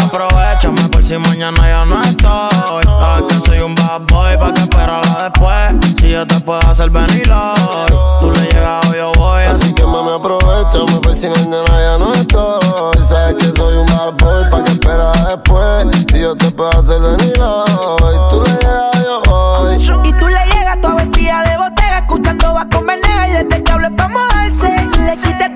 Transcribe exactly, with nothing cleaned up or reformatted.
aprovechame por si mañana ya no estoy. Sabes que soy un bad boy, pa' que esperarla después. Si yo te puedo hacer venir hoy, tú le llegas o yo voy. Así que mami, aprovechame por si mañana ya no estoy. Sabes que soy un bad boy, pa' que esperarla después. Si yo te puedo hacer venir hoy, tú le llegas o yo voy. Y tú le llegas toda vestida de botella, escuchando Vasco Menega. Y desde que hablé pa' mojarse, le quité